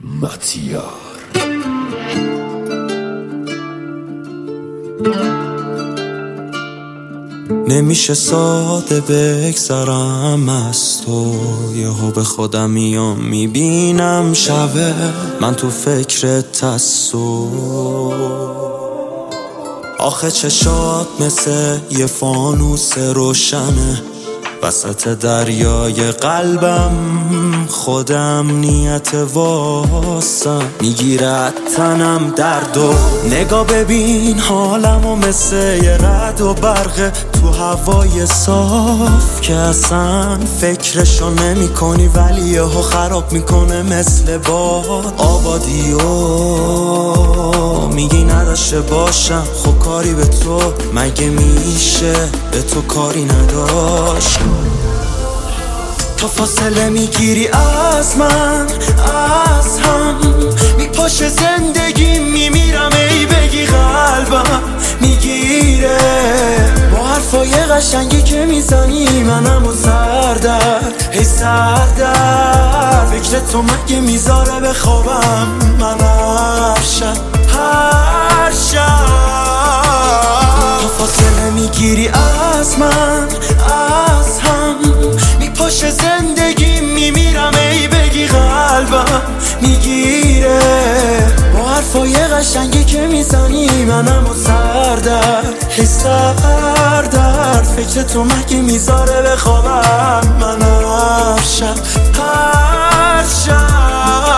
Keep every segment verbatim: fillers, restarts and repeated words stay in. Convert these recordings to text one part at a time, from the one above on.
مطیار نمیشه ساده بگذرم از تو، یهو به خودم میام میبینم شبه من تو فکرت هستو. آخه چشات مثل یه فانوس روشنه وسط دریای قلبم، خودم نیت واسم میگیرد تنم درد و نگاه ببین حالمو مثل یه رد و برق تو هوای صاف که اصلا فکرشو نمی کنی ولی یهو خراب میکنه مثل باد. آبادی و میگی نداشته باشم، خب کاری به تو مگه میشه به تو کاری نداشت؟ تا فاصله میگیری از من از هم، میپاشه زندگی میمیرم ای بگی قلبم میگیره با حرفای قشنگی که میزنی منم و سردرد هی سردرد. فکر تو مگه میذاره بخوابم من هر شب هر شب. تا فاصله میگیری از من از هم، میپاشه زندگی میمیرم ای بگی قلبم میگیره با حرفای قشنگی که میزنی منم و سردرد هی سردرد. فکر تو مگه میذاره بخوابم من هر شب هر شب.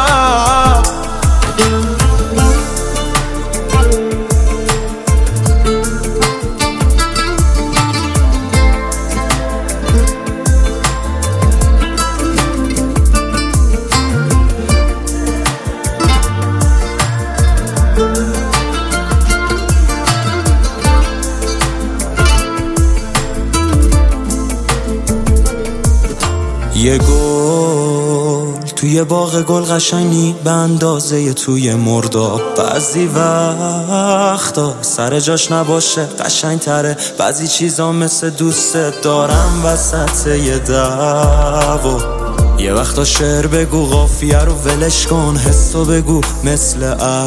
یه گل توی باغ گل قشنگی به اندازه توی مرداب، بعضی وقتا سر جاش نباشه قشنگ تره، بعضی چیزا مثل دوست دارم وسط یه دعوا. یه وقتا شعر بگو قافیه رو ولش کن، حسو بگو مثل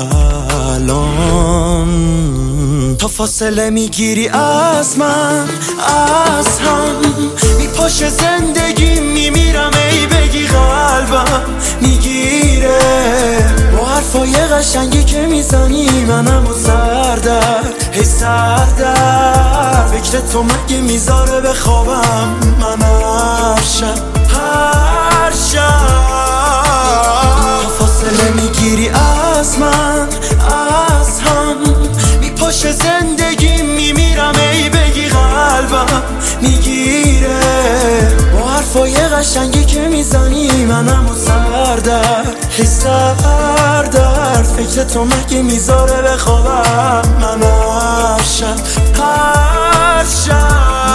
الان. تا فاصله میگیری از من از هم، میپاشه زندگی میمیرم ای بگی قلبم میگیره با حرفای قشنگی که میزنی منم و سردرد هی سردرد. فکر تو مگه میذاره بخوابم من هر شب هر شب. تا فاصله میگیری از من از هم، میپاشه زندگی میمیرم ای بگی قلبم میگیره با حرفای قشنگی که میزنی منم و سردرد هی سردرد. فکر تو مگه میذاره بخوابم من هر شب هر شب.